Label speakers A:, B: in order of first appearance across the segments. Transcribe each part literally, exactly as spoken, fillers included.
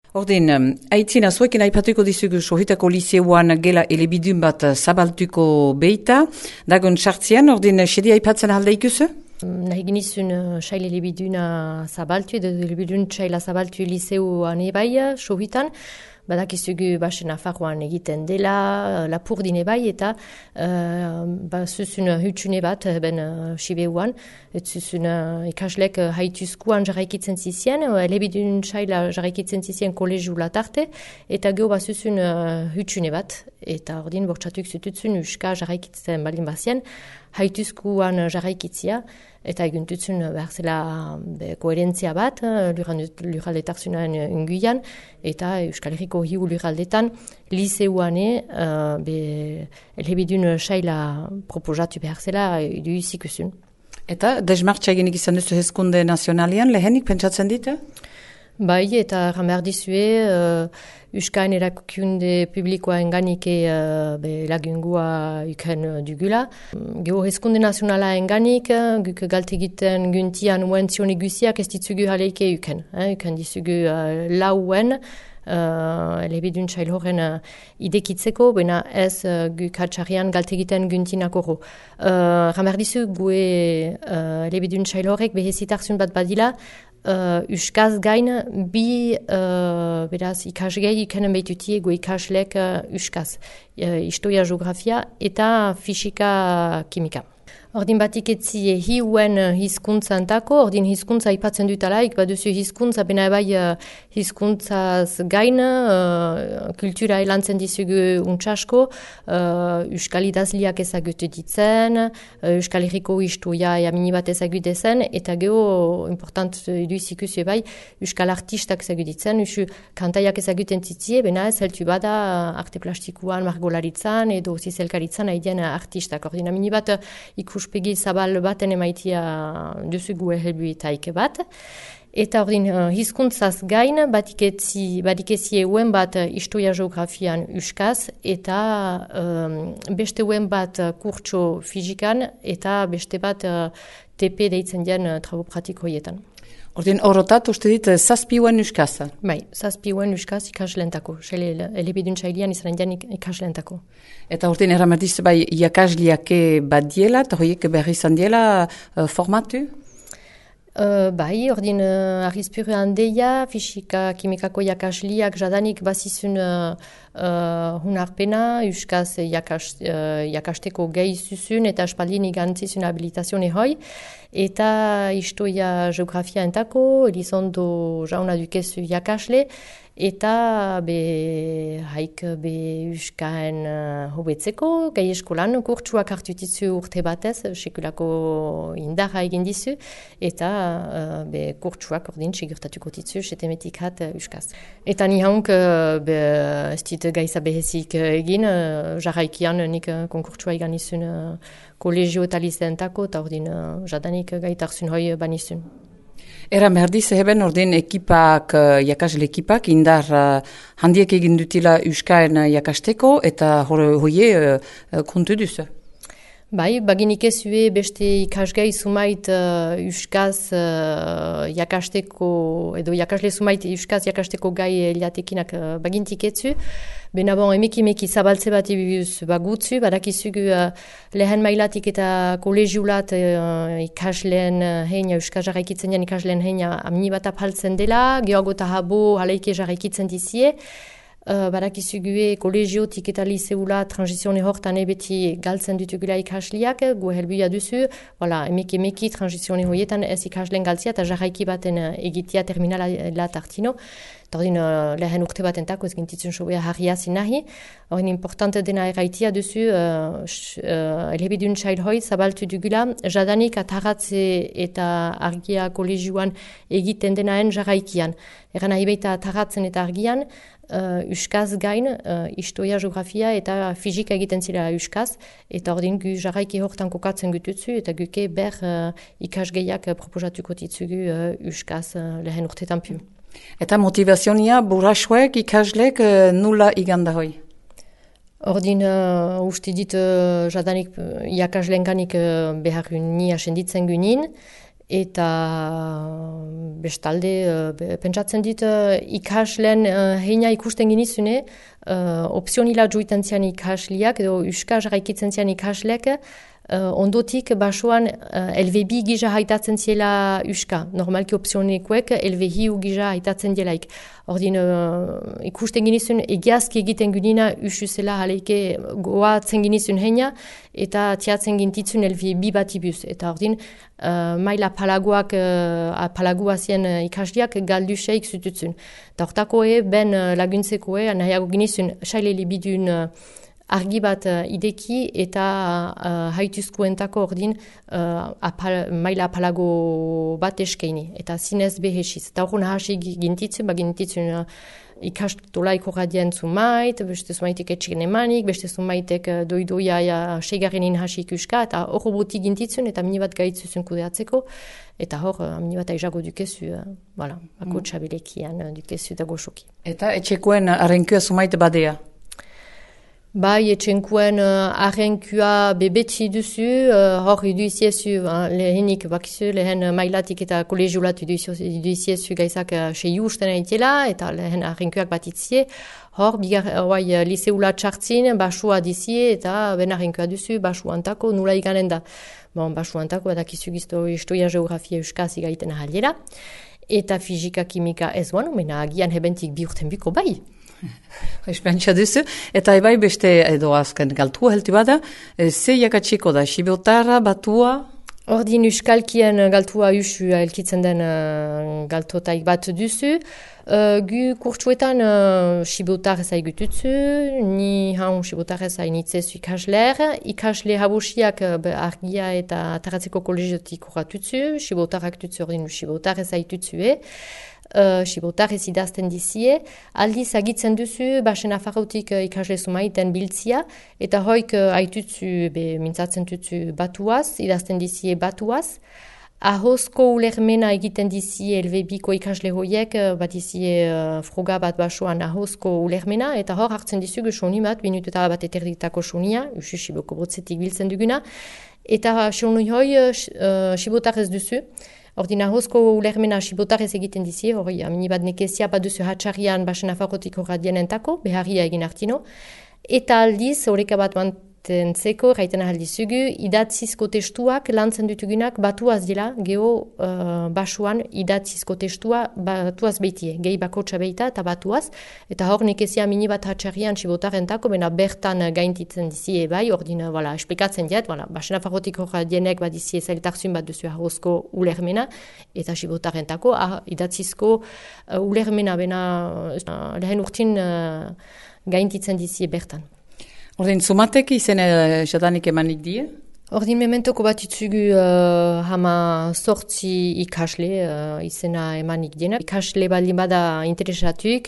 A: Ordin, aitzina, zuekin aipatuko dizugu Sohitako liseuan gela elebidun bat zabaltuko beita. Dagon sartzian, ordin, sedi aipatzen alde ikusu?
B: Nahi genizun sail elebiduna zabaltu, edo elebidun saila zabaltu liseuan ebai, Sohitan. Badakizugu basen Nafarroan egiten dela, Lapurdin ebai, eta uh, ba, zuzun hutsune bat, ben uh, Sibeuan, et zuzun uh, ikaslek uh, haituzkuan jarraikitzen zizien, uh, elebidun saila jarraikitzen zizien kolegiu latarte, eta geho bat zuzun uh, hutsune bat, eta ordin bortxatuk zututzun uska jarraikitzen balin bazien, haituzkuan jarraikitzia, eta eguntutzun behar zela be, koherentzia bat, lurraldetarzunaren unguian, eta Euskal Herriko hiu lurraldetan, liseuane, uh, be, elebidun saila proposatu behar zela edu izikusun.
A: Eta desmartxa eginik izan duzu hezkunde nazionalian, lehenik pentsatzen ditu?
B: Bai, eta ramar dizue, uh, Euskain erakunde publikoa enganike uh, be, lagungua uken uh, dugula. Geho hezkunde nazionala enganik, uh, guk galte egiten guntian uentzione guziak ez ditzugu haleike uken. Eh? Uken dizugu uh, lauen, Uh, elebidun sail horren uh, idekitzeko, baina ez uh, guk hatxarrian galte egiten guntinako ro. Uh, Ramerdizu gue uh, elebidun sail horrek behezitarzun bat badila, uh, uskaz gain bi uh, beraz ikasgei ikenen behitutie gue ikaslek uh, uskaz. Uh, Historia, geografia eta fisika kimika. Ordin batik etzi hiuen hizkuntzantako, ordin hizkuntza ipatzen dutalaik, baduzu hizkuntza, bena ebai uh, hizkuntzaz gain, uh, kultura elantzen dizugu untsasko, uh, Euskal idazliak ezagutu ditzen, uh, Euskal Herriko historia jamini bat ezagutu zen, eta geho, important edu izikuzu ebai, Euskal artistak ezagutu ditzen, usu kantaiak ezaguten zitzie, bena ez heltu bada arte plastikuan, margolaritzan, edo zizelkaritzan haidien artistak. Ordin amini bat ikus uspegi zabal baten emaitia duzugu helbuetaik bat. Eta ordin uh, hizkuntzaz gain, batiketzi, badikezi euen bat historia geografian uskaz, eta um, beste euen bat kurtso fizikan, eta beste bat uh, T P deitzen dien uh, trabo pratiko hoietan.
A: Ordin horrotat, uste dit, zazpiuen uskaza?
B: Bai, zazpiuen uskaz ikaslentako. Sele elebidun txailian izan dian ikaslentako.
A: Eta ordin eramerdiz, bai, iakasliake bat diela, eta horiek berri izan diela uh, formatu?
B: Uh, bai, ordin uh, arrizpuru handeia, fisika kimikako jakasliak jadanik bazizun uh, uh, hunarpena, euskaz jakas, uh, jakasteko gehi zuzun eta espaldin igantzizun habilitazione hoi. Eta historia geografia entako, elizondo jauna dukezu jakasle, eta be haik be euskaen uh, hobetzeko, gai eskolan kurtsuak hartutitzu urte batez, sekulako indarra egin dizu, eta uh, be kurtsuak ordin segurtatuko ditzu, setemetik hat uh, euskaz. Eta ni haunk uh, be ez dit gaiza behezik uh, egin, uh, jarraikian nik uh, konkurtsua egan izun uh, kolegio eta lizentako, eta ordin uh, jadanik gaitarzun hoi banizun.
A: Eran behar diz, heben ordin ekipak, uh, jakasle ekipak, indar uh, handiek egin dutila euskaen uh, jakasteko, eta hoie uh, kontu duzu?
B: Bai, baginik ezue beste ikasgai sumait uh, euskaz uh, jakasteko, edo jakasle sumait euskaz jakasteko gai eliatekinak uh, bagintik etzu. Bena bon, emeki emeki zabaltze bat ibuz bagutzu, badakizugu uh, lehen mailatik eta kolegiulat uh, ikasleen uh, heina, euskaz jarraikitzen dian ikasleen heina amini bat apaltzen dela, geoago eta habo haleike jarraikitzen dizie. Uh, Badakizugue kolegiotik eta liseula transizione hortan ebeti galtzen dutugula ikasliak, gu helbuia duzu, voilà, emeki emeki transizione hoietan ez ikasleen galtzia eta jarraiki baten egitea terminala lat artino. Tordin uh, lehen urte bat entako ez gintitzen sobea harria zinahi. Horren importante dena erraitia duzu, uh, uh, elebidun sail hoi zabaltu dugula, jadanik ataratze eta argia kolegioan egiten denaen jarraikian. Eran nahi baita ataratzen eta argian, Uh, euskaz gain, uh, historia, geografia eta fizika egiten zira euskaz, eta ordin gu jarraiki hortan kokatzen gututzu, eta guke ber uh, ikasgeiak uh, proposatuko ditzugu uh, euskaz uh, lehen urtetan pu.
A: Eta motivazionia burasuek ikaslek uh, nula iganda hoi?
B: Ordin uh, uste dit uh, jadanik uh, iakaslenganik uh, behar ni asenditzen gunin, Eta bestalde, uh, pentsatzen dit, uh, ikasleen uh, heina ikusten ginizune, uh, opzionila joiten zian ikasliak, edo uska jarraikitzen zian ikasleak, Uh, ondotik basuan uh, L V bi gisa haitatzen ziela uska. Normalki opzionekuek L V hiu gisa haitatzen dielaik. Ordin uh, ikusten ginizun egiazki egiten gunina usuzela haleike goatzen ginizun heina eta tiatzen gintitzun L V bi batibuz. Eta ordin uh, maila palaguak uh, palagua zien uh, ikasliak galduseik zututzun. Eta hortakoe ben uh, laguntzekoe nahiago ginizun saile libidun uh, argi bat uh, ideki eta uh, haituzkoentako ordin uh, apal, maila apalago bat eskeini. Eta zinez behesiz. Eta hori nahasi gintitzen, ba gintitzen uh, ikastolaiko radien zumait, beste zumaitek etxegen emanik, beste zumaitek uh, doidoia ja, segarrenin hasi ikuska, eta hori boti gintitzen, eta mini bat gaitzuzun kudeatzeko, eta hor, uh, mini bat aizago dukezu, uh, voilà, bako txabelekian uh, dukezu da goxoki.
A: Eta etxekoen arrenkua zumaite badea?
B: Bai, etxenkuen uh, arrenkua bebetzi duzu, uh, hor iduiziezu, uh, lehenik bakizu, lehen uh, mailatik eta kolegiolat iduiziezu gaizak uh, sei usten aitela, eta lehen arrenkuak bat itzie, hor, bigar, oai, uh, liseula txartzin, basua dizie, eta ben arrenkua duzu, basu antako, nula iganen da. Bon, basu antako, edakizu gizto historia geografia euskaz igaiten ahaliera, eta fizika kimika ez guan, mena agian hebentik bi urten biko bai.
A: Espantxa duzu, eta ebai beste edo azken galtua helti bada, e, ze jakatsiko da, Sibeotarra, batua?
B: Ordin euskalkien galtua usu elkitzen den uh, galtotaik bat duzu. Uh, gu kurtsuetan uh, Sibeotar ezai gututzu, ni haun Sibeotar ezai nitzezu ikasler. Ikasle habosiak uh, argia eta ataratzeko kolegiotik horatutzu, Sibeotarrak tutzu ordin Sibeotar ezai tutzue. Uh, Sibeotar ez idazten dizie, aldiz agitzen duzu, basen afarrautik uh, ikasle zumaiten biltzia, eta hoik uh, aitutzu, be, mintzatzen tutzu batuaz, idazten dizie batuaz. Ahozko ulermena egiten dizie L V biko ikasle hoiek, uh, bat dizie uh, froga bat basoan ahozko ulermena, eta hor hartzen dizugu soni bat, minututa bat eterditako sonia, usu Siboko botzetik biltzen duguna, eta soni hoi uh, Sibeotar ez duzu. Ordin ahozko ulermena Sibeotarrez egiten dizie, hori amini bat nekezia bat duzu hatxarian basen afarrotik horradienentako, beharria egin hartino. Eta aldiz, horreka bat mantentzeko, raiten ahaldizugu, idatzizko testuak lantzen dutugunak batuaz dela, geho uh, basuan idatzizko testua batuaz behitie, gehi bakotxa behita eta batuaz. Eta hor nekezia amini bat hatxarian Sibeotarrentako, bena bertan gaintitzen dizie bai, ordin, voilà, esplikatzen diat, voilà, basen afarrotik horradienek bat dizie zailtarzun bat duzu ahozko ulermena, eta Sibeotarrentako ah, idatzizko uh, ulermena, bena uh, lehen urtin uh, gaintitzen dizie bertan.
A: Ordin, zumatek izen uh, jadanik emanik die?
B: Ordin, mementoko bat itzugu uh, hama sortzi ikasle uh, izena emanik dienak. Ikasle baldin bada interesatuik,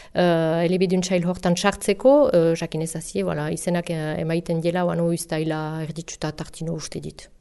B: uh, elebedun txail hortan txartzeko, uh, jakin ezazie, voilà, izenak uh, emaiten dela, wano ustaila erditsuta tartino uste dit.